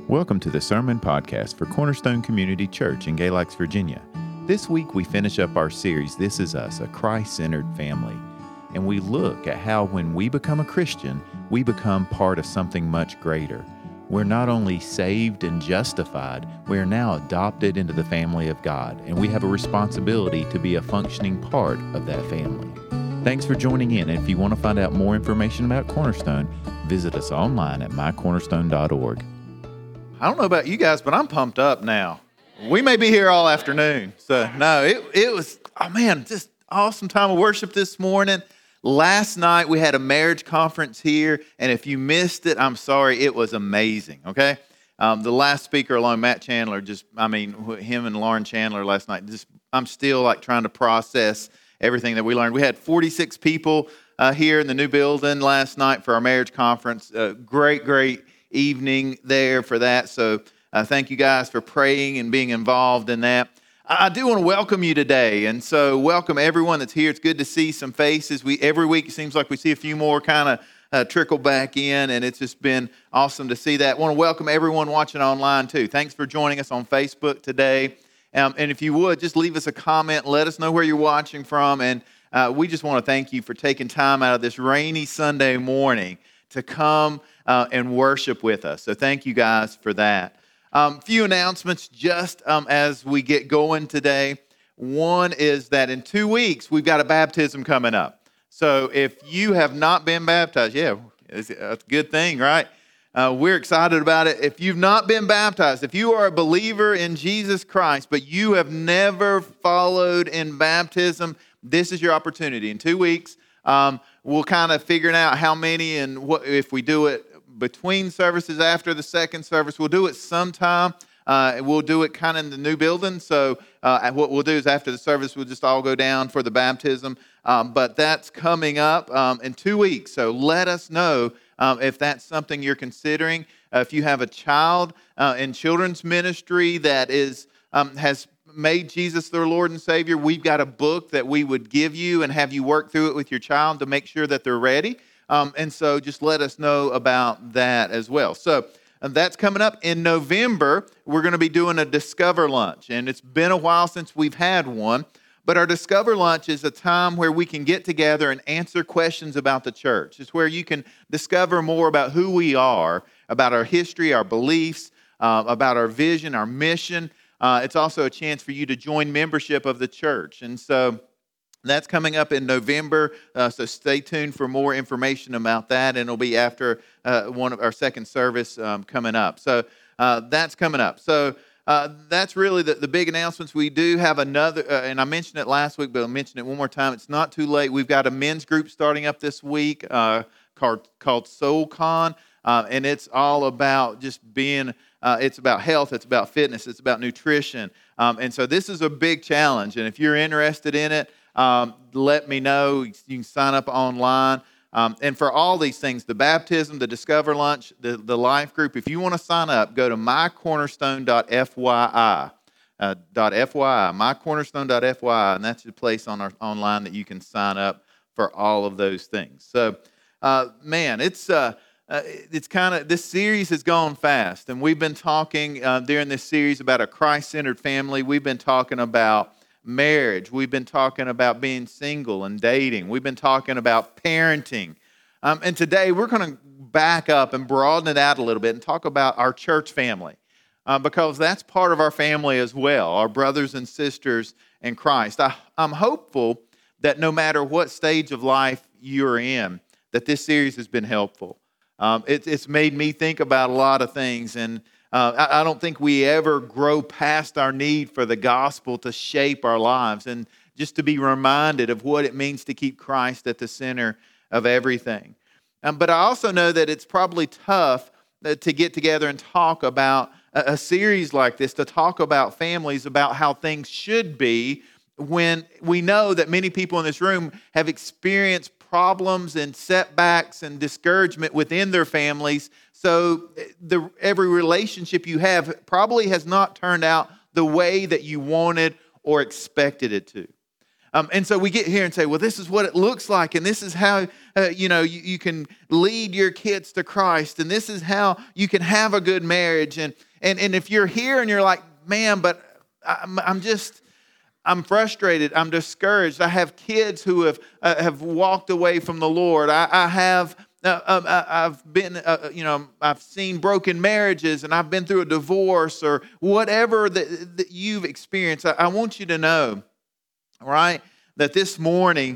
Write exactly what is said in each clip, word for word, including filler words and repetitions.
Welcome to the Sermon Podcast for Cornerstone Community Church in Gay Lakes, Virginia. This week we finish up our series, This Is Us, a Christ-centered family. And we look at how when we become a Christian, we become part of something much greater. We're not only saved and justified, we are now adopted into the family of God, and we have a responsibility to be a functioning part of that family. Thanks for joining in, and if you want to find out more information about Cornerstone, visit us online at my cornerstone dot org. I don't know about you guys, but I'm pumped up now. We may be here all afternoon. So, no, it it was, oh man, just awesome time of worship this morning. Last night, we had a marriage conference here, and if you missed it, I'm sorry. It was amazing, okay? Um, the last speaker alone, Matt Chandler, just, I mean, him and Lauren Chandler last night, just, I'm still like trying to process everything that we learned. We had forty-six people uh, here in the new building last night for our marriage conference. Uh, great, great evening there for that. So uh, thank you guys for praying and being involved in that. I, I do want to welcome you today. And so welcome everyone that's here. It's good to see some faces. We every week it seems like we see a few more kind of uh, trickle back in, and it's just been awesome to see that. I want to welcome everyone watching online too. Thanks for joining us on Facebook today. Um, and if you would, just leave us a comment. Let us know where you're watching from. And uh, we just want to thank you for taking time out of this rainy Sunday morning to come uh, and worship with us. So thank you guys for that. A um, few announcements just um, as we get going today. One is that in two weeks, we've got a baptism coming up. So if you have not been baptized, yeah, it's, that's a good thing, right? Uh, we're excited about it. If you've not been baptized, if you are a believer in Jesus Christ, but you have never followed in baptism, this is your opportunity. In two weeks, um, we'll kind of figure out how many and what if we do it between services after the second service. We'll do it sometime. Uh, we'll do it kind of in the new building. So uh, what we'll do is after the service, we'll just all go down for the baptism. Um, but that's coming up um, in two weeks. So let us know um, if that's something you're considering. Uh, if you have a child uh, in children's ministry that is um, has made Jesus their Lord and Savior, we've got a book that we would give you and have you work through it with your child to make sure that they're ready. Um, and so just let us know about that as well. So uh, that's coming up in November. We're going to be doing a Discover Lunch. And it's been a while since we've had one. But our Discover Lunch is a time where we can get together and answer questions about the church. It's where you can discover more about who we are, about our history, our beliefs, uh, about our vision, our mission. Uh, it's also a chance for you to join membership of the church. And so that's coming up in November, uh, so stay tuned for more information about that, and it'll be after uh, one of our second service um, coming up. So uh, that's coming up. So uh, that's really the, the big announcements. We do have another, uh, and I mentioned it last week, but I'll mention it one more time. It's not too late. We've got a men's group starting up this week uh, called, called SoulCon, uh, and it's all about just being Uh, it's about health, it's about fitness, it's about nutrition. Um, and so this is a big challenge. And if you're interested in it, um, let me know. You can sign up online. Um, and for all these things, the baptism, the Discover Lunch, the, the life group, if you want to sign up, go to my cornerstone dot f y i. Uh, .fyi, my cornerstone dot f y i, and that's the place on our online that you can sign up for all of those things. So, uh, man, it's... Uh, Uh, it's kind of, this series has gone fast, and we've been talking uh, during this series about a Christ-centered family. We've been talking about marriage. We've been talking about being single and dating. We've been talking about parenting. Um, and today we're going to back up and broaden it out a little bit and talk about our church family, uh, because that's part of our family as well, our brothers and sisters in Christ. I, I'm hopeful that no matter what stage of life you're in, that this series has been helpful. Um, it, it's made me think about a lot of things, and uh, I, I don't think we ever grow past our need for the gospel to shape our lives and just to be reminded of what it means to keep Christ at the center of everything. Um, but I also know that it's probably tough to get together and talk about a, a series like this, to talk about families, about how things should be, when we know that many people in this room have experienced problems and setbacks and discouragement within their families. So the, every relationship you have probably has not turned out the way that you wanted or expected it to. Um, and so we get here and say, well, this is what it looks like, and this is how, uh, you know, you, you can lead your kids to Christ, and this is how you can have a good marriage. And and and if you're here and you're like, man, but I'm, I'm just, I'm frustrated, I'm discouraged. I have kids who have uh, have walked away from the Lord. I, I have, uh, uh, I've been, uh, you know, I've seen broken marriages, and I've been through a divorce, or whatever that, that you've experienced. I, I want you to know, right, that this morning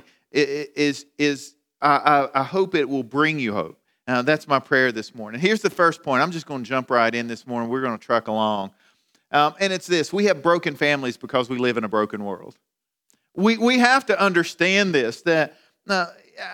is, is I, I hope it will bring you hope. Now, that's my prayer this morning. Here's the first point. I'm just going to jump right in this morning. We're going to truck along. Um, and it's this. We have broken families because we live in a broken world. We we have to understand this, that, uh,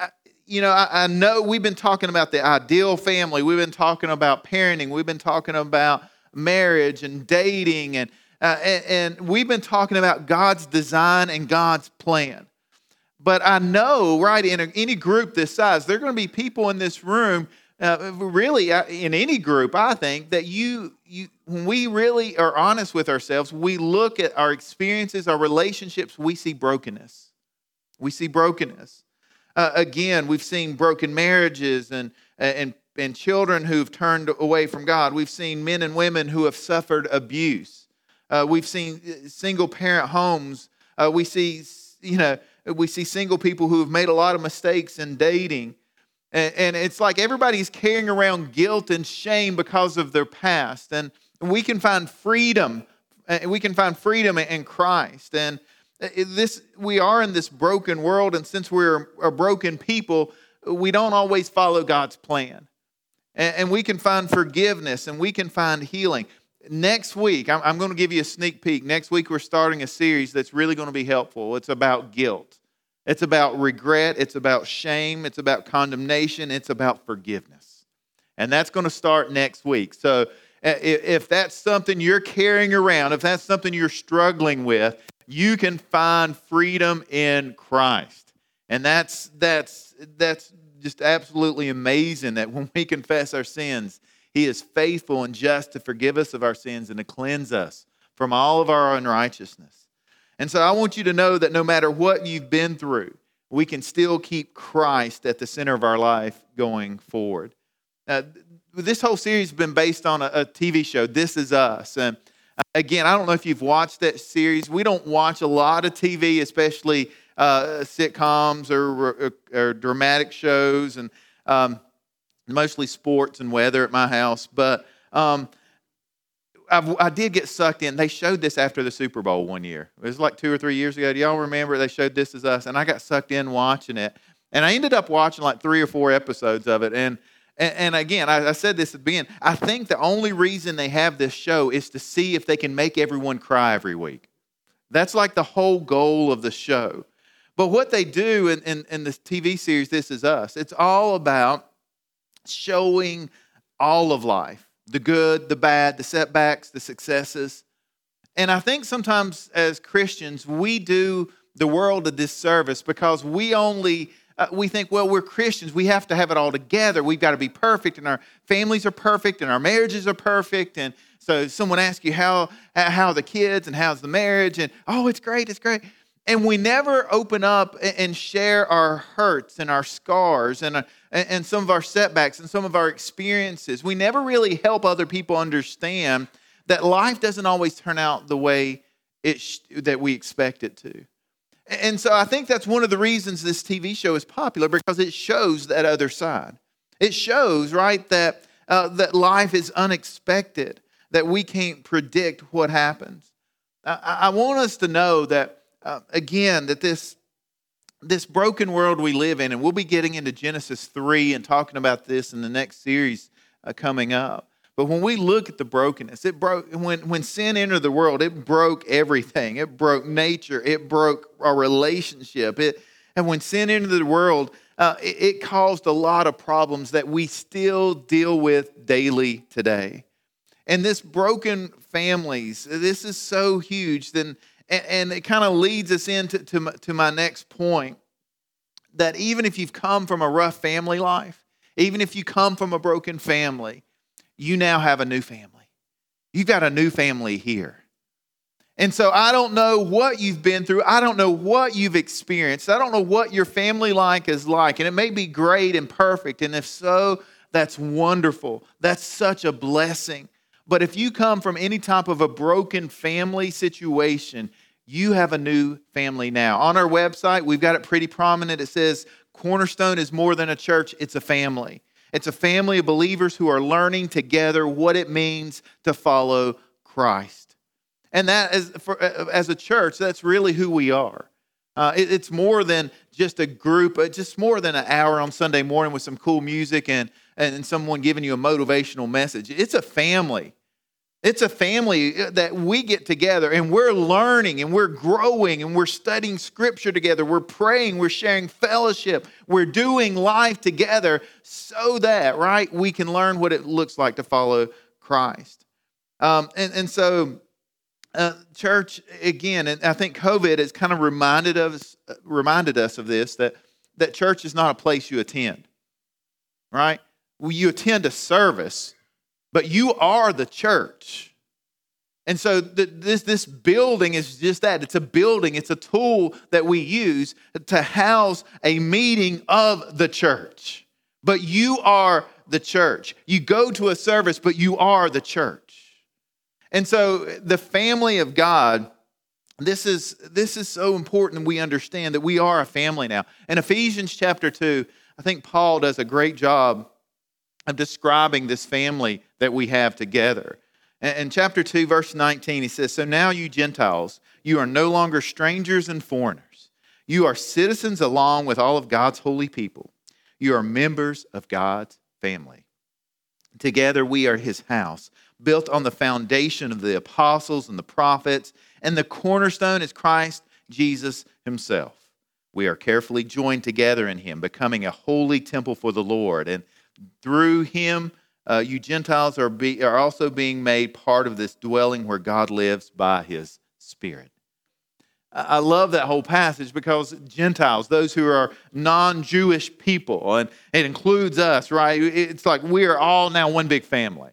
you know, I, I know we've been talking about the ideal family. We've been talking about parenting. We've been talking about marriage and dating, and Uh, and, and we've been talking about God's design and God's plan. But I know, right, in a, any group this size, there are going to be people in this room, uh, really uh, in any group, I think, that you, you, when we really are honest with ourselves, we look at our experiences, our relationships, we see brokenness. We see brokenness. Uh, again, we've seen broken marriages and, and, and children who've turned away from God. We've seen men and women who have suffered abuse. Uh, we've seen single parent homes. Uh, we see, you know, we see single people who have made a lot of mistakes in dating. And, and it's like everybody's carrying around guilt and shame because of their past. And we can find freedom. We can find freedom in Christ. And this, we are in this broken world. And since we're a broken people, we don't always follow God's plan. And, and we can find forgiveness, and we can find healing. Next week, I'm, I'm going to give you a sneak peek. Next week, we're starting a series that's really going to be helpful. It's about guilt. It's about regret. It's about shame. It's about condemnation. It's about forgiveness. And that's going to start next week. So if, if that's something you're carrying around, if that's something you're struggling with, you can find freedom in Christ. And that's that's that's just absolutely amazing, that when we confess our sins, He is faithful and just to forgive us of our sins and to cleanse us from all of our unrighteousness. And so I want you to know that no matter what you've been through, we can still keep Christ at the center of our life going forward. Uh, this whole series has been based on a, a T V show, This Is Us. And again, I don't know if you've watched that series. We don't watch a lot of T V, especially uh, sitcoms or, or, or dramatic shows, and um, mostly sports and weather at my house. But um, I've, I did get sucked in. They showed this after the Super Bowl one year. It was like two or three years ago. Do y'all remember? They showed This Is Us, and I got sucked in watching it. And I ended up watching like three or four episodes of it. And and, and again, I, I said this at the beginning. I think the only reason they have this show is to see if they can make everyone cry every week. That's like the whole goal of the show. But what they do in, in, in this T V series, This Is Us, it's all about showing all of life, the good, the bad, the setbacks, the successes. And I think sometimes as Christians, we do the world a disservice because we only, uh, we think, well, we're Christians. We have to have it all together. We've got to be perfect, and our families are perfect, and our marriages are perfect. And so someone asks you, how, how are the kids, and how's the marriage? And, oh, it's great, it's great. And we never open up and share our hurts and our scars and, and some of our setbacks and some of our experiences. We never really help other people understand that life doesn't always turn out the way it sh- that we expect it to. And so I think that's one of the reasons this T V show is popular, because it shows that other side. It shows, right, that uh, that life is unexpected, that we can't predict what happens. I, I want us to know that, Uh, again, that this this broken world we live in, and we'll be getting into Genesis three and talking about this in the next series uh, coming up. But when we look at the brokenness, it broke when when sin entered the world. It broke everything. It broke nature. It broke our relationship. It and when sin entered the world, uh, it, it caused a lot of problems that we still deal with daily today. And this broken families, this is so huge. Then. And it kind of leads us into to my, to my next point, that even if you've come from a rough family life, even if you come from a broken family, you now have a new family. You've got a new family here. And so I don't know what you've been through. I don't know what you've experienced. I don't know what your family life is like. And it may be great and perfect. And if so, that's wonderful. That's such a blessing. But if you come from any type of a broken family situation, you have a new family now. On our website, we've got it pretty prominent. It says, Cornerstone is more than a church, it's a family. It's a family of believers who are learning together what it means to follow Christ. And that, as, for, as a church, that's really who we are. Uh, it, it's more than just a group, it's just more than an hour on Sunday morning with some cool music and, and someone giving you a motivational message. It's a family. It's a family that we get together and we're learning and we're growing and we're studying Scripture together. We're praying, we're sharing fellowship, we're doing life together so that, right, we can learn what it looks like to follow Christ. Um, and, and so... Uh, church, again, and I think COVID has kind of reminded us, reminded us of this, that, that church is not a place you attend, right? Well, you attend a service, but you are the church. And so the, this, this building is just that. It's a building. It's a tool that we use to house a meeting of the church. But you are the church. You go to a service, but you are the church. And so the family of God, this is, this is so important we understand that we are a family now. In Ephesians chapter two, I think Paul does a great job of describing this family that we have together. In chapter two, verse nineteen, he says, "So now you Gentiles, you are no longer strangers and foreigners. You are citizens along with all of God's holy people. You are members of God's family. Together we are his house, built on the foundation of the apostles and the prophets, and the cornerstone is Christ Jesus himself. We are carefully joined together in him, becoming a holy temple for the Lord. And through him, uh, you Gentiles are, be, are also being made part of this dwelling where God lives by his Spirit." I love that whole passage because Gentiles, those who are non-Jewish people, and it includes us, right? It's like we are all now one big family.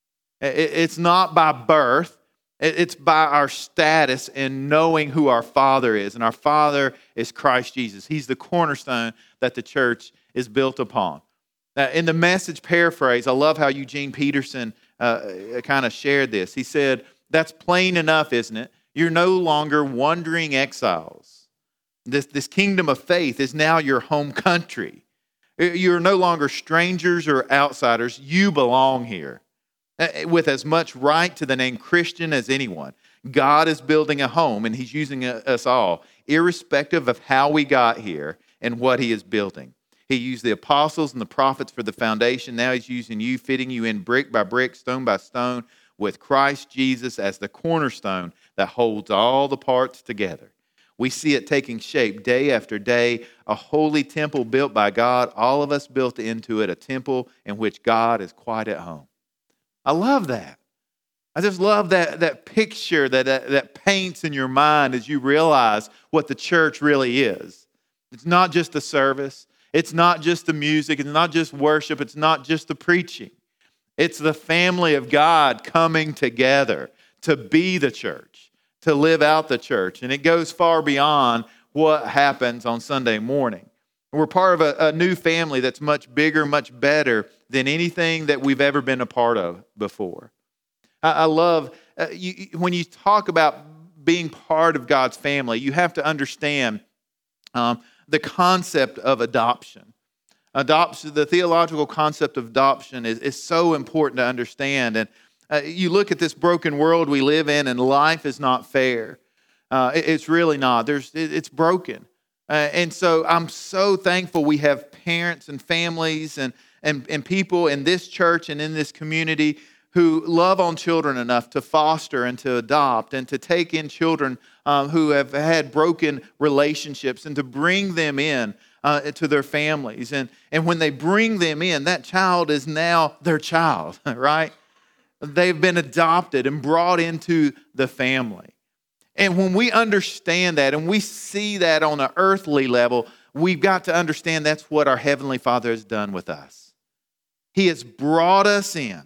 It's not by birth. It's by our status in knowing who our Father is. And our Father is Christ Jesus. He's the cornerstone that the church is built upon. In the Message paraphrase, I love how Eugene Peterson uh, kind of shared this. He said, "That's plain enough, isn't it? You're no longer wandering exiles. This, this kingdom of faith is now your home country. You're no longer strangers or outsiders. You belong here, with as much right to the name Christian as anyone. God is building a home, and he's using us all, irrespective of how we got here and what he is building. He used the apostles and the prophets for the foundation. Now he's using you, fitting you in brick by brick, stone by stone, with Christ Jesus as the cornerstone that holds all the parts together. We see it taking shape day after day, a holy temple built by God, all of us built into it, a temple in which God is quite at home." I love that. I just love that, that picture that, that, that paints in your mind as you realize what the church really is. It's not just the service. It's not just the music. It's not just worship. It's not just the preaching. It's the family of God coming together to be the church, to live out the church. And it goes far beyond what happens on Sunday morning. We're part of a, a new family that's much bigger, much better than anything that we've ever been a part of before. I, I love, uh, you, when you talk about being part of God's family, you have to understand um, the concept of adoption. Adoption, the theological concept of adoption is, is so important to understand. And uh, you look at this broken world we live in, and life is not fair. Uh, it, it's really not. There's, it, it's broken. Uh, and so I'm so thankful we have parents and families and, and, and people in this church and in this community who love on children enough to foster and to adopt and to take in children um, who have had broken relationships and to bring them in uh, to their families. And, and when they bring them in, that child is now their child, right? They've been adopted and brought into the family. And when we understand that and we see that on an earthly level, we've got to understand that's what our Heavenly Father has done with us. He has brought us in.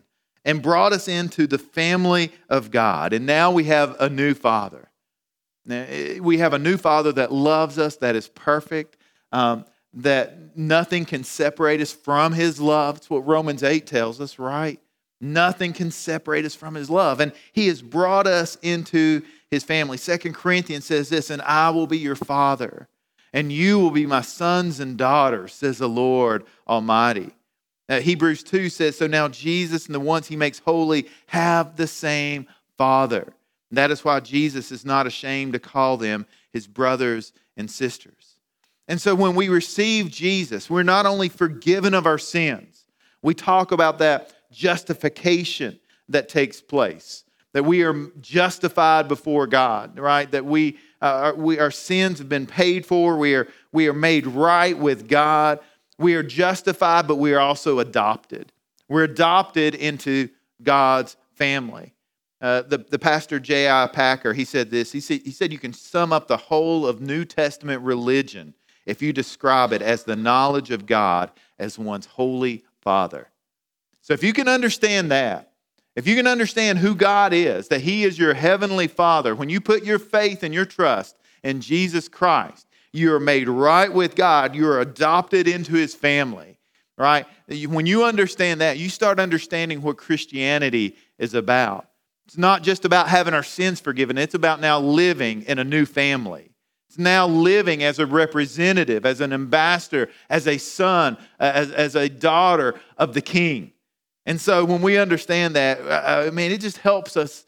and brought us into the family of God. And now we have a new Father. Now, we have a new Father that loves us, that is perfect, um, that nothing can separate us from His love. That's what Romans eight tells us, right? Nothing can separate us from His love. And He has brought us into His family. Second Corinthians says this, and I will be your Father, and you will be my sons and daughters, says the Lord Almighty. Uh, Hebrews two says, so now Jesus and the ones He makes holy have the same Father. And that is why Jesus is not ashamed to call them His brothers and sisters. And so when we receive Jesus, we're not only forgiven of our sins. We talk about that justification that takes place, that we are justified before God, right? That we, uh, we our sins have been paid for. We are, we are made right with God. We are justified, but we are also adopted. We're adopted into God's family. Uh, the, the pastor J I Packer, he said this. He said, he said you can sum up the whole of New Testament religion if you describe it as the knowledge of God as one's holy Father. So if you can understand that, if you can understand who God is, that He is your heavenly Father, when you put your faith and your trust in Jesus Christ, you are made right with God. You are adopted into His family, right? When you understand that, you start understanding what Christianity is about. It's not just about having our sins forgiven. It's about now living in a new family. It's now living as a representative, as an ambassador, as a son, as, as a daughter of the King. And so when we understand that, I mean, it just helps us,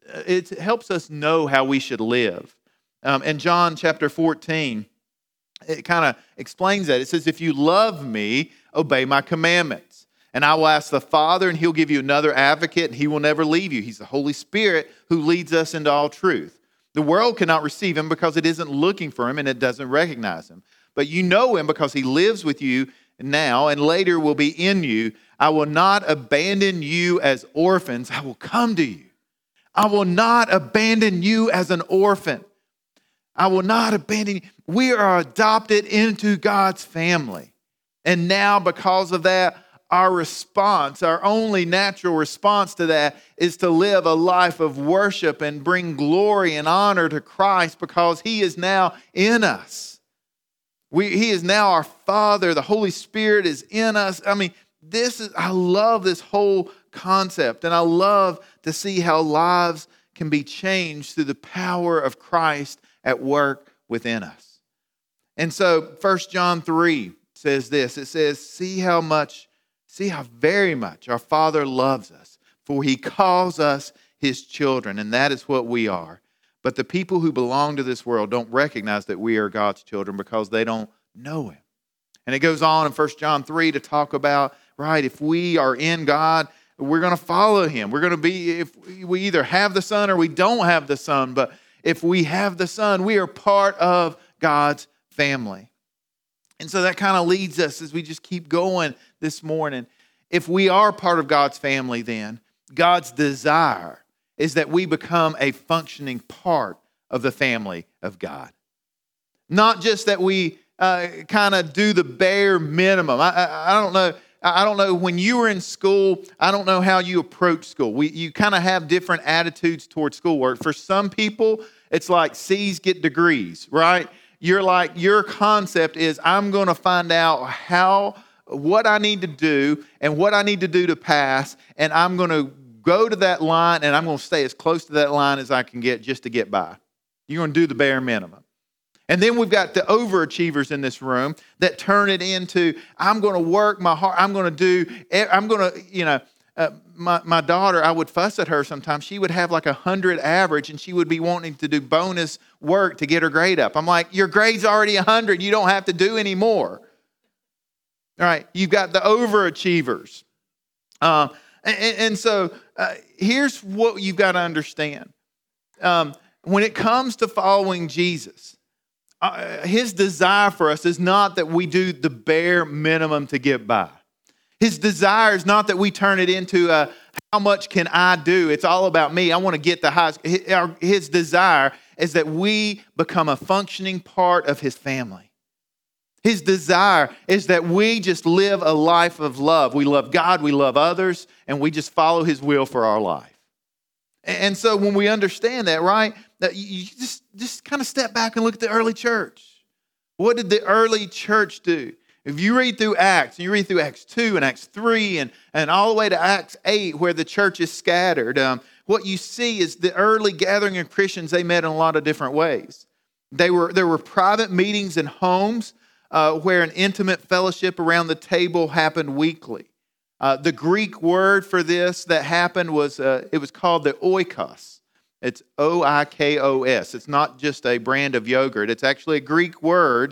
it helps us know how we should live. Um, in John chapter fourteen, it kind of explains that. It says, if you love me, obey my commandments. And I will ask the Father, and He'll give you another advocate, and He will never leave you. He's the Holy Spirit who leads us into all truth. The world cannot receive Him because it isn't looking for Him and it doesn't recognize Him. But you know Him because He lives with you now and later will be in you. I will not abandon you as orphans. I will come to you. I will not abandon you as an orphan. I will not abandon you. We are adopted into God's family. And now because of that, our response, our only natural response to that is to live a life of worship and bring glory and honor to Christ because He is now in us. We, he is now our Father. The Holy Spirit is in us. I mean, this is, I love this whole concept, and I love to see how lives can be changed through the power of Christ at work within us. And so First John three says this. It says, see how much, see how very much our Father loves us, for He calls us His children, and that is what we are. But the people who belong to this world don't recognize that we are God's children because they don't know Him. And it goes on in First John three to talk about, right, if we are in God, we're going to follow Him. We're going to be, if we either have the Son or we don't have the Son, but if we have the Son, we are part of God's family. And so that kind of leads us as we just keep going this morning. If we are part of God's family, then God's desire is that we become a functioning part of the family of God. Not just that we uh, kind of do the bare minimum. I, I, I don't know. I don't know, when you were in school, I don't know how you approach school. We, you kind of have different attitudes towards schoolwork. For some people, it's like C's get degrees, right? You're like, your concept is, I'm going to find out how, what I need to do and what I need to do to pass, and I'm going to go to that line, and I'm going to stay as close to that line as I can get just to get by. You're going to do the bare minimum. And then we've got the overachievers in this room that turn it into, I'm going to work my heart. I'm going to do, I'm going to, you know, uh, my, my daughter, I would fuss at her sometimes. She would have like a hundred average and she would be wanting to do bonus work to get her grade up. I'm like, your grade's already a hundred. You don't have to do any more. All right. You've got the overachievers. Um, and, and so uh, here's what you've got to understand. Um, when it comes to following Jesus, Uh, his desire for us is not that we do the bare minimum to get by. His desire is not that we turn it into a, how much can I do? It's all about me. I want to get the highest. His desire is that we become a functioning part of His family. His desire is that we just live a life of love. We love God, we love others, and we just follow His will for our life. And so when we understand that, right, that you just, just kind of step back and look at the early church. What did the early church do? If you read through Acts, and you read through Acts two and Acts three and, and all the way to Acts eight where the church is scattered, um, what you see is the early gathering of Christians, they met in a lot of different ways. They were There were private meetings in homes uh, where an intimate fellowship around the table happened weekly. Uh, the Greek word for this that happened was, uh, it was called the oikos. It's O I K O S. It's not just a brand of yogurt. It's actually a Greek word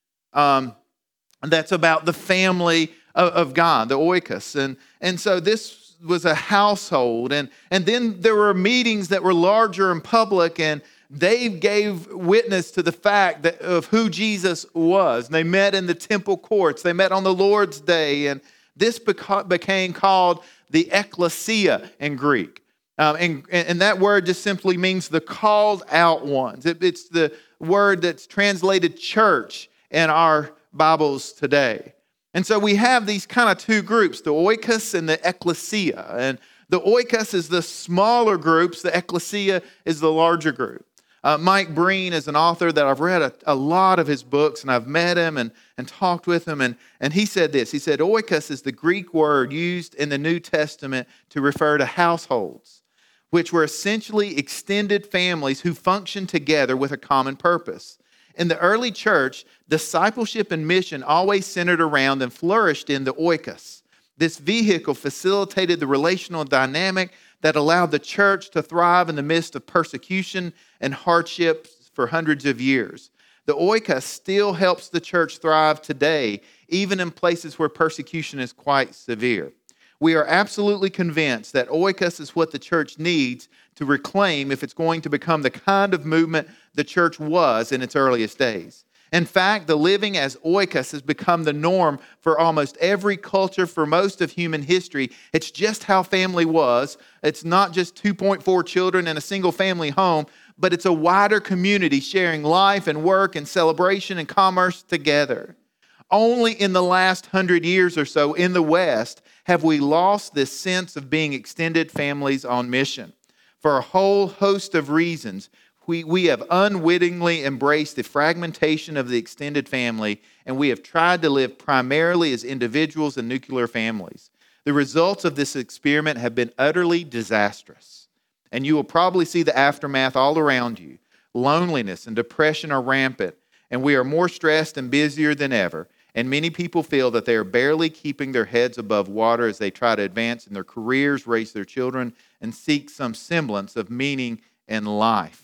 um, that's about the family of, of God, the oikos. And, and so this was a household. And, and then there were meetings that were larger and public, and they gave witness to the fact that, of who Jesus was. And they met in the temple courts. They met on the Lord's Day. And this beca- became called the ecclesia in Greek. Um, and, and that word just simply means the called out ones. It, it's the word that's translated church in our Bibles today. And so we have these kind of two groups, the oikos and the ecclesia. And the oikos is the smaller groups, the ecclesia is the larger group. Uh, Mike Breen is an author that I've read a, a lot of his books, and I've met him and, and talked with him. And, and he said this, he said, oikos is the Greek word used in the New Testament to refer to households, which were essentially extended families who functioned together with a common purpose. In the early church, discipleship and mission always centered around and flourished in the oikos. This vehicle facilitated the relational dynamic that allowed the church to thrive in the midst of persecution and hardships for hundreds of years. The oikos still helps the church thrive today, even in places where persecution is quite severe. We are absolutely convinced that oikos is what the church needs to reclaim if it's going to become the kind of movement the church was in its earliest days. In fact, the living as oikos has become the norm for almost every culture for most of human history. It's just how family was. It's not just two point four children in a single family home, but it's a wider community sharing life and work and celebration and commerce together. Only in the last hundred years or so in the West have we lost this sense of being extended families on mission. For a whole host of reasons, we, we have unwittingly embraced the fragmentation of the extended family, and we have tried to live primarily as individuals and nuclear families. The results of this experiment have been utterly disastrous, and you will probably see the aftermath all around you. Loneliness and depression are rampant, and we are more stressed and busier than ever. And many people feel that they are barely keeping their heads above water as they try to advance in their careers, raise their children, and seek some semblance of meaning in life.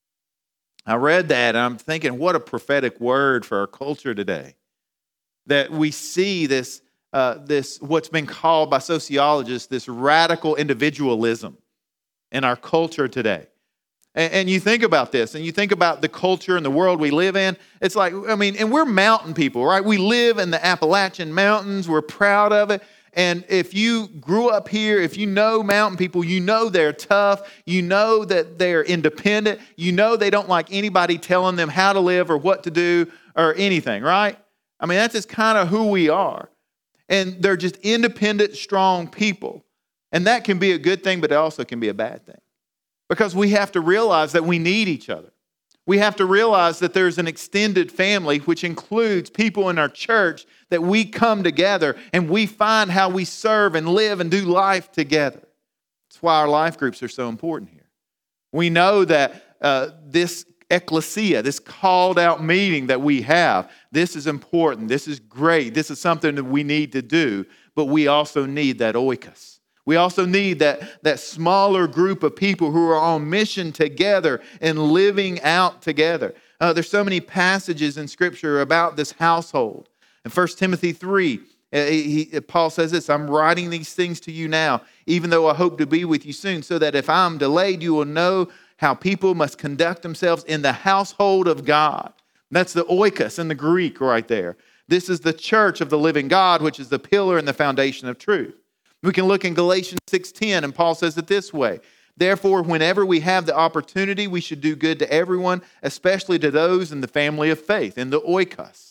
I read that and I'm thinking, what a prophetic word for our culture today. That we see this, uh, this what's been called by sociologists, this radical individualism in our culture today. And you think about this, and you think about the culture and the world we live in. It's like, I mean, and we're mountain people, right? We live in the Appalachian Mountains. We're proud of it. And if you grew up here, if you know mountain people, you know they're tough. You know that they're independent. You know they don't like anybody telling them how to live or what to do or anything, right? I mean, that's just kind of who we are. And they're just independent, strong people. And that can be a good thing, but it also can be a bad thing. Because we have to realize that we need each other. We have to realize that there's an extended family, which includes people in our church, that we come together and we find how we serve and live and do life together. That's why our life groups are so important here. We know that uh, this ecclesia, this called out meeting that we have, this is important. This is great. This is something that we need to do, but we also need that oikos. We also need that, that smaller group of people who are on mission together and living out together. Uh, there's so many passages in Scripture about this household. In First Timothy three, uh, he, Paul says this, I'm writing these things to you now, even though I hope to be with you soon, so that if I'm delayed, you will know how people must conduct themselves in the household of God. That's the oikos in the Greek right there. This is the church of the living God, which is the pillar and the foundation of truth. We can look in Galatians six ten, and Paul says it this way. Therefore, whenever we have the opportunity, we should do good to everyone, especially to those in the family of faith, in the oikos,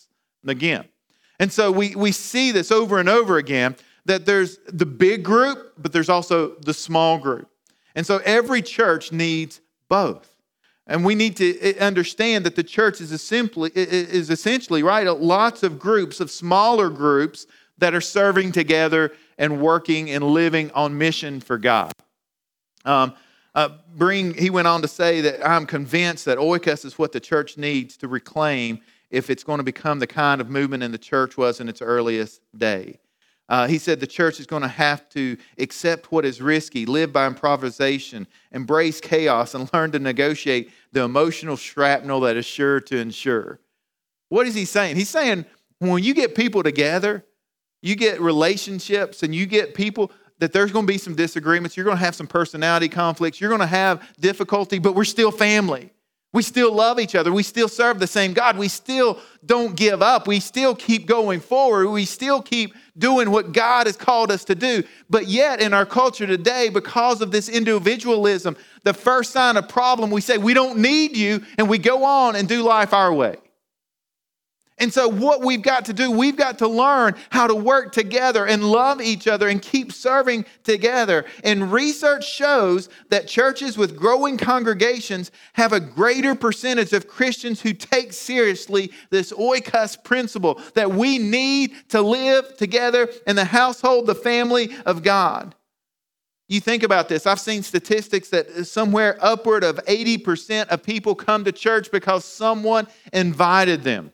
again. And so we, we see this over and over again, that there's the big group, but there's also the small group. And so every church needs both. And we need to understand that the church is simply is essentially, right, lots of groups, of smaller groups that are serving together and working and living on mission for God. Um, uh, bring, he went on to say that I'm convinced that oikos is what the church needs to reclaim if it's going to become the kind of movement in the church was in its earliest day. Uh, he said the church is going to have to accept what is risky, live by improvisation, embrace chaos, and learn to negotiate the emotional shrapnel that is sure to ensure. What is he saying? He's saying when you get people together, you get relationships, and you get people that there's going to be some disagreements. You're going to have some personality conflicts. You're going to have difficulty, but we're still family. We still love each other. We still serve the same God. We still don't give up. We still keep going forward. We still keep doing what God has called us to do. But yet in our culture today, because of this individualism, the first sign of problem, we say, we don't need you, and we go on and do life our way. And so what we've got to do, we've got to learn how to work together and love each other and keep serving together. And research shows that churches with growing congregations have a greater percentage of Christians who take seriously this oikos principle that we need to live together in the household, the family of God. You think about this. I've seen statistics that somewhere upward of eighty percent of people come to church because someone invited them.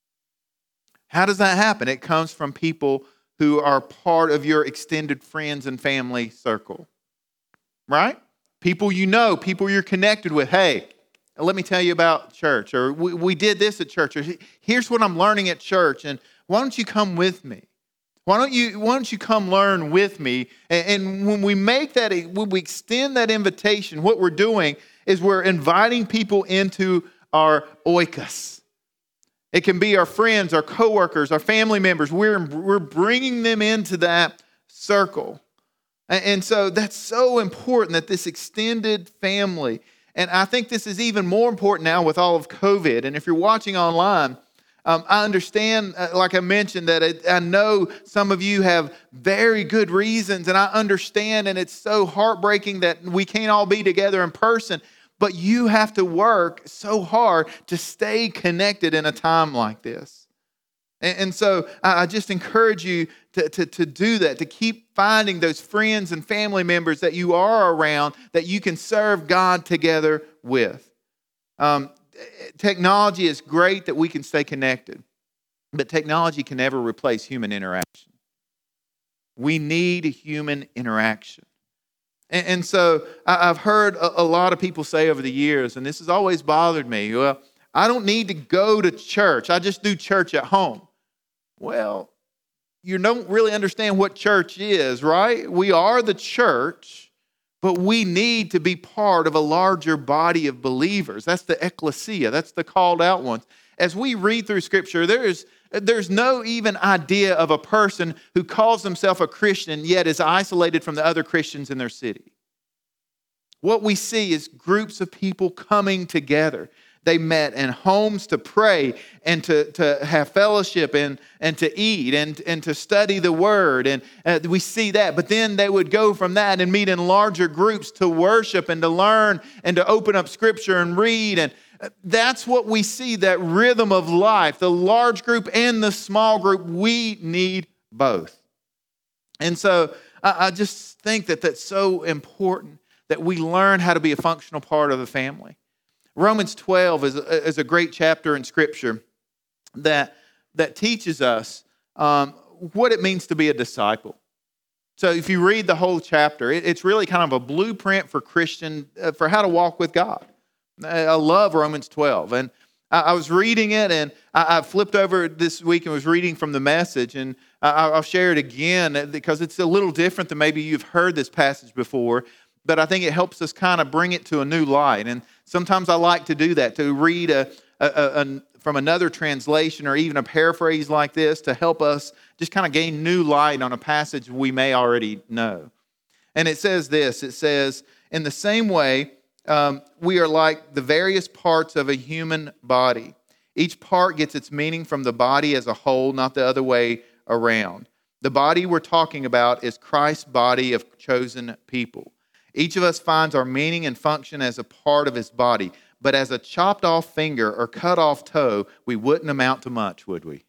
How does that happen? It comes from people who are part of your extended friends and family circle, right? People you know, people you're connected with. Hey, let me tell you about church, or we, we did this at church, or here's what I'm learning at church, and why don't you come with me? Why don't you, why don't you come learn with me? And, and when we make that, when we extend that invitation, what we're doing is we're inviting people into our oikos. It can be our friends, our coworkers, our family members. We're, we're bringing them into that circle. And, and so that's so important, that this extended family. And I think this is even more important now with all of COVID. And if you're watching online, um, I understand, uh, like I mentioned, that it, I know some of you have very good reasons. And I understand, and it's so heartbreaking that we can't all be together in person. But you have to work so hard to stay connected in a time like this. And, and so I, I just encourage you to, to, to do that, to keep finding those friends and family members that you are around that you can serve God together with. Um, technology is great that we can stay connected, but technology can never replace human interaction. We need human interaction. And so I've heard a lot of people say over the years, and this has always bothered me, well, I don't need to go to church. I just do church at home. Well, you don't really understand what church is, right? We are the church, but we need to be part of a larger body of believers. That's the ecclesia. That's the called out ones. As we read through Scripture, there is There's no even idea of a person who calls himself a Christian yet is isolated from the other Christians in their city. What we see is groups of people coming together. They met in homes to pray and to, to have fellowship and, and to eat and, and to study the Word. And uh, we see that. But then they would go from that and meet in larger groups to worship and to learn and to open up Scripture and read. And that's what we see, that rhythm of life, the large group and the small group. We need both. And so I, I just think that that's so important, that we learn how to be a functional part of the family. Romans twelve is a, is a great chapter in Scripture that, that teaches us um, what it means to be a disciple. So if you read the whole chapter, it, it's really kind of a blueprint for Christian, uh, for how to walk with God. I love Romans twelve. And I, I was reading it, and I, I flipped over this week and was reading from the Message. And I, I'll share it again because it's a little different than maybe you've heard this passage before. But I think it helps us kind of bring it to a new light. And sometimes I like to do that, to read a, a, a, a, from another translation or even a paraphrase like this to help us just kind of gain new light on a passage we may already know. And it says this, it says, in the same way, um, we are like the various parts of a human body. Each part gets its meaning from the body as a whole, not the other way around. The body we're talking about is Christ's body of chosen people. Each of us finds our meaning and function as a part of his body. But as a chopped off finger or cut off toe, we wouldn't amount to much, would we?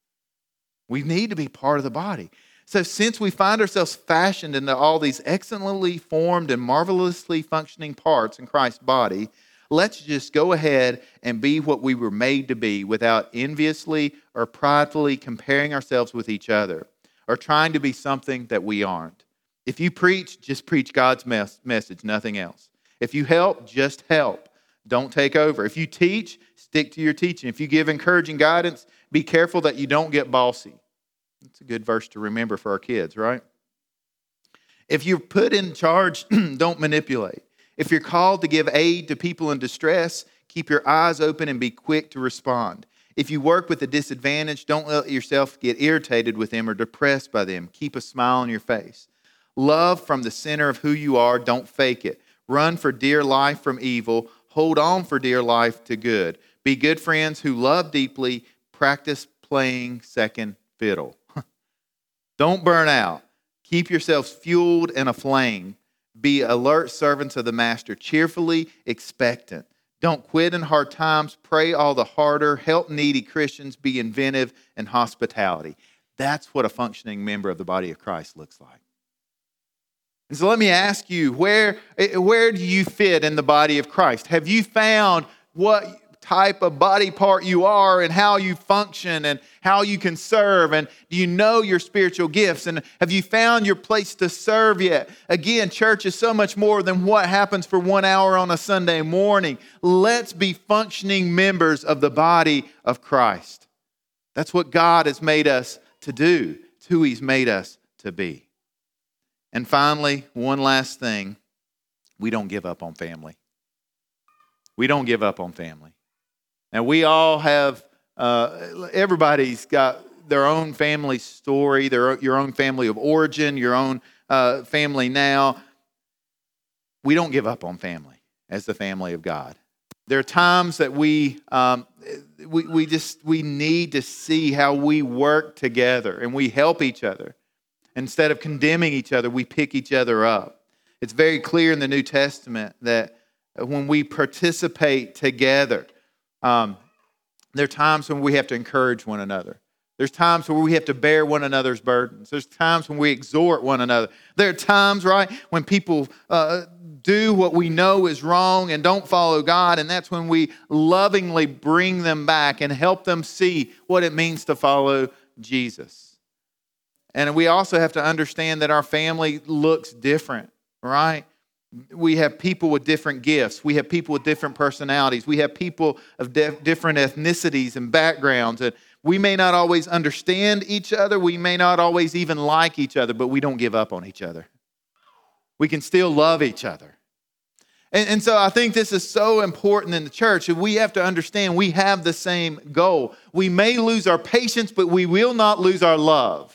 We need to be part of the body. So since we find ourselves fashioned into all these excellently formed and marvelously functioning parts in Christ's body, let's just go ahead and be what we were made to be without enviously or pridefully comparing ourselves with each other or trying to be something that we aren't. If you preach, just preach God's mes- message, nothing else. If you help, just help. Don't take over. If you teach, stick to your teaching. If you give encouraging guidance, be careful that you don't get bossy. That's a good verse to remember for our kids, right? If you're put in charge, don't manipulate. If you're called to give aid to people in distress, keep your eyes open and be quick to respond. If you work with a disadvantage, don't let yourself get irritated with them or depressed by them. Keep a smile on your face. Love from the center of who you are. Don't fake it. Run for dear life from evil. Hold on for dear life to good. Be good friends who love deeply. Practice playing second fiddle. Don't burn out. Keep yourselves fueled and aflame. Be alert servants of the master, cheerfully expectant. Don't quit in hard times. Pray all the harder. Help needy Christians. Be inventive in hospitality. That's what a functioning member of the body of Christ looks like. And so let me ask you, where, where do you fit in the body of Christ? Have you found what type of body part you are and how you function and how you can serve? And do you know your spiritual gifts? And have you found your place to serve yet? Again, church is so much more than what happens for one hour on a Sunday morning. Let's be functioning members of the body of Christ. That's what God has made us to do. It's who He's made us to be. And finally, one last thing. We don't give up on family. We don't give up on family. Now, we all have, uh, everybody's got their own family story, their your own family of origin, your own uh, family now. We don't give up on family as the family of God. There are times that we, um, we, we just, we need to see how we work together and we help each other. Instead of condemning each other, we pick each other up. It's very clear in the New Testament that when we participate together, um, there are times when we have to encourage one another. There's times where we have to bear one another's burdens. There's times when we exhort one another. There are times, right, when people uh, do what we know is wrong and don't follow God, and that's when we lovingly bring them back and help them see what it means to follow Jesus. And we also have to understand that our family looks different, right? We have people with different gifts. We have people with different personalities. We have people of def- different ethnicities and backgrounds. And we may not always understand each other. We may not always even like each other, but we don't give up on each other. We can still love each other. And, and so I think this is so important in the church. And we have to understand we have the same goal. We may lose our patience, but we will not lose our love.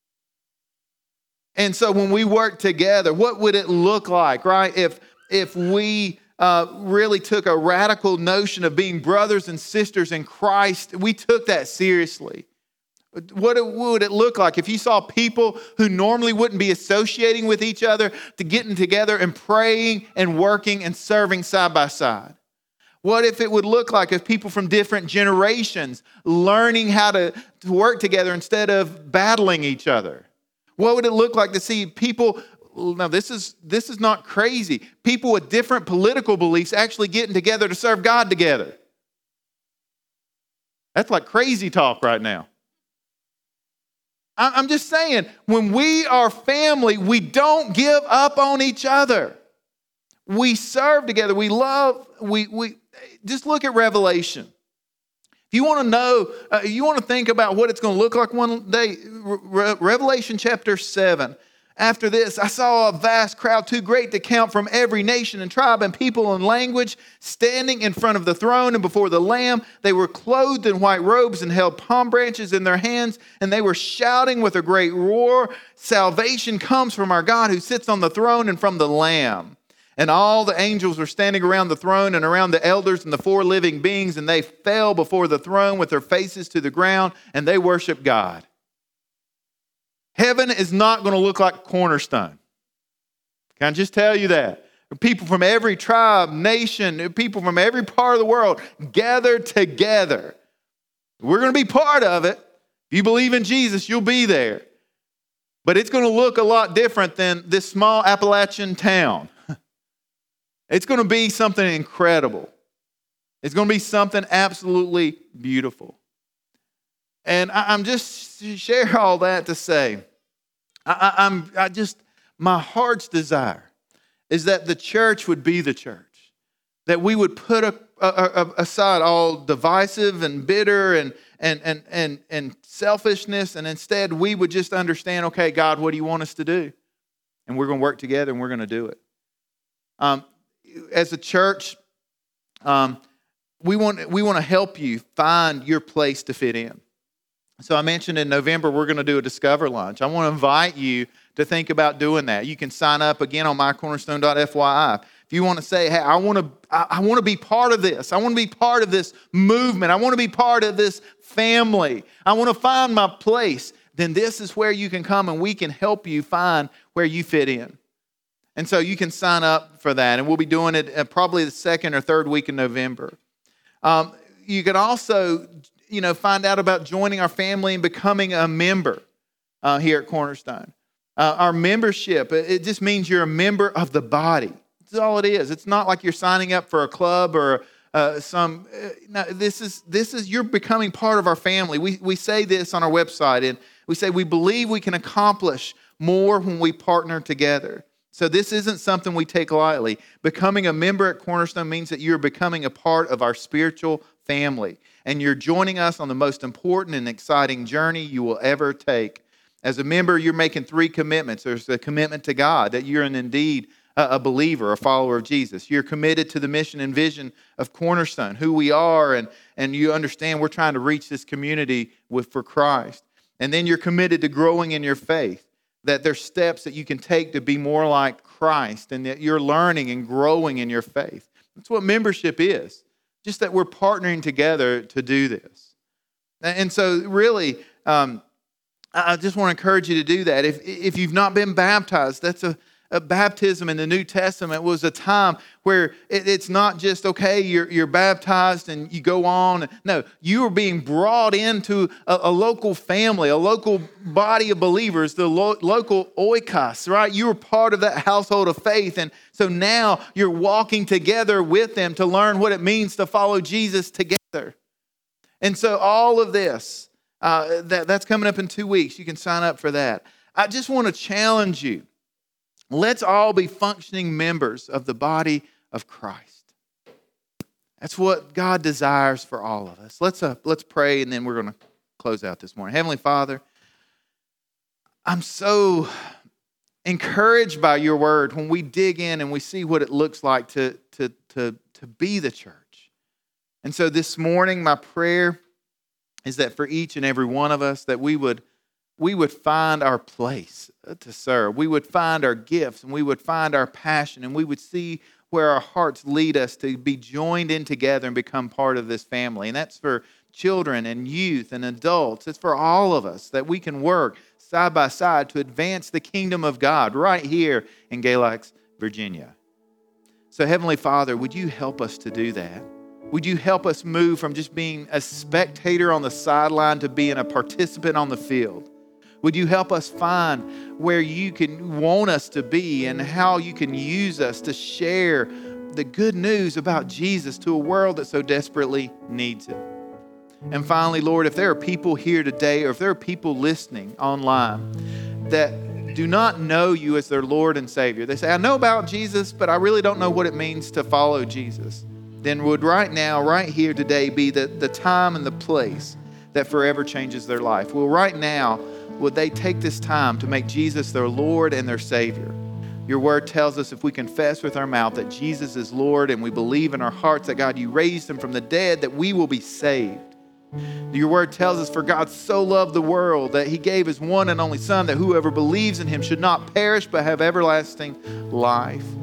And so when we work together, what would it look like, right? If, if we uh, really took a radical notion of being brothers and sisters in Christ, we took that seriously. What it, would it look like if you saw people who normally wouldn't be associating with each other to getting together and praying and working and serving side by side? What if it would look like if people from different generations learning how to, to work together instead of battling each other? What would it look like to see people, now this is this is not crazy, people with different political beliefs actually getting together to serve God together? That's like crazy talk right now. I'm just saying, when we are family, we don't give up on each other. We serve together. We love, we we just look at Revelation. If you want to know, uh, you want to think about what it's going to look like one day, Re- Revelation chapter seven. After this, I saw a vast crowd too great to count from every nation and tribe and people and language standing in front of the throne and before the Lamb. They were clothed in white robes and held palm branches in their hands, and they were shouting with a great roar, "Salvation comes from our God who sits on the throne and from the Lamb." And all the angels were standing around the throne and around the elders and the four living beings, and they fell before the throne with their faces to the ground, and they worshiped God. Heaven is not going to look like Cornerstone. Can I just tell you that? People from every tribe, nation, people from every part of the world gathered together. We're going to be part of it. If you believe in Jesus, you'll be there. But it's going to look a lot different than this small Appalachian town. It's going to be something incredible. It's going to be something absolutely beautiful. And I, I'm just share all that to say, I, I, I'm I just my heart's desire is that the church would be the church, that we would put a, a, a, aside all divisive and bitter and and and and and selfishness, and instead we would just understand, okay, God, what do you want us to do? And we're going to work together and we're going to do it. Um, As a church, um, we want we want to help you find your place to fit in. So I mentioned in November we're going to do a Discover Lunch. I want to invite you to think about doing that. You can sign up again on my cornerstone dot f y i. If you want to say, hey, I want to I, I want to be part of this. I want to be part of this movement. I want to be part of this family. I want to find my place. Then this is where you can come and we can help you find where you fit in. And so you can sign up for that, and we'll be doing it probably the second or third week in November. Um, you can also, you know, find out about joining our family and becoming a member uh, here at Cornerstone. Uh, our membership, it just means you're a member of the body. That's all it is. It's not like you're signing up for a club or uh, some. Uh, no, this is this is you're becoming part of our family. We we say this on our website, and we say we believe we can accomplish more when we partner together. So this isn't something we take lightly. Becoming a member at Cornerstone means that you're becoming a part of our spiritual family. And you're joining us on the most important and exciting journey you will ever take. As a member, you're making three commitments. There's the commitment to God, that you're an indeed a believer, a follower of Jesus. You're committed to the mission and vision of Cornerstone, who we are, and, and you understand we're trying to reach this community with for Christ. And then you're committed to growing in your faith. That there's steps that you can take to be more like Christ, and that you're learning and growing in your faith. That's what membership is. Just that we're partnering together to do this. And so really, um, I just want to encourage you to do that. If, if you've not been baptized, that's a, a baptism in the New Testament was a time where it, it's not just, okay, you're, you're baptized and you go on. No, you are being brought into a, a local family, a local body of believers, the lo- local oikos, right? You were part of that household of faith. And so now you're walking together with them to learn what it means to follow Jesus together. And so all of this, uh, that, that's coming up in two weeks. You can sign up for that. I just want to challenge you. Let's all be functioning members of the body of Christ. That's what God desires for all of us. Let's, uh, let's pray, and then we're going to close out this morning. Heavenly Father, I'm so encouraged by your word when we dig in and we see what it looks like to, to, to, to be the church. And so this morning, my prayer is that for each and every one of us, that we would we would find our place to serve. We would find our gifts, and we would find our passion, and we would see where our hearts lead us to be joined in together and become part of this family. And that's for children and youth and adults. It's for all of us, that we can work side by side to advance the kingdom of God right here in Galax, Virginia. So Heavenly Father, would you help us to do that? Would you help us move from just being a spectator on the sideline to being a participant on the field? Would you help us find where you can want us to be and how you can use us to share the good news about Jesus to a world that so desperately needs it? And finally, Lord, if there are people here today, or if there are people listening online that do not know you as their Lord and Savior, they say, I know about Jesus, but I really don't know what it means to follow Jesus, then would right now, right here today, be the, the time and the place that forever changes their life. Well, right now, would they take this time to make Jesus their Lord and their Savior? Your word tells us if we confess with our mouth that Jesus is Lord, and we believe in our hearts that, God, you raised him from the dead, that we will be saved. Your word tells us, for God so loved the world that he gave his one and only Son, that whoever believes in him should not perish but have everlasting life.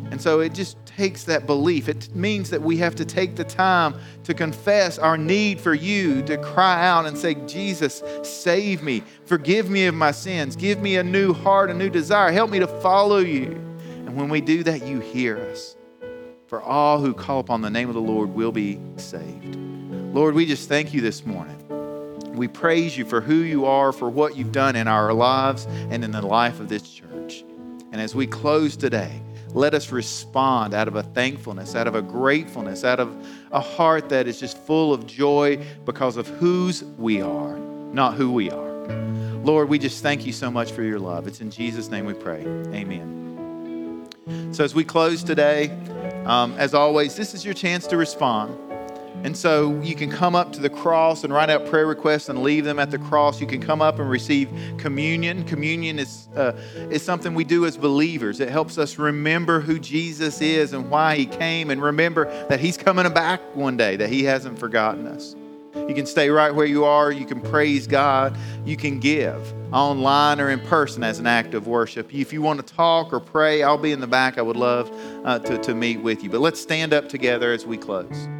And so it just takes that belief. It means that we have to take the time to confess our need for you, to cry out and say, Jesus, save me. Forgive me of my sins. Give me a new heart, a new desire. Help me to follow you. And when we do that, you hear us. For all who call upon the name of the Lord will be saved. Lord, we just thank you this morning. We praise you for who you are, for what you've done in our lives and in the life of this church. And as we close today, let us respond out of a thankfulness, out of a gratefulness, out of a heart that is just full of joy because of whose we are, not who we are. Lord, we just thank you so much for your love. It's in Jesus' name we pray. Amen. So as we close today, um, as always, this is your chance to respond. And so you can come up to the cross and write out prayer requests and leave them at the cross. You can come up and receive communion. Communion is, uh, is something we do as believers. It helps us remember who Jesus is and why he came, and remember that he's coming back one day, that he hasn't forgotten us. You can stay right where you are. You can praise God. You can give online or in person as an act of worship. If you want to talk or pray, I'll be in the back. I would love uh, to, to meet with you. But let's stand up together as we close.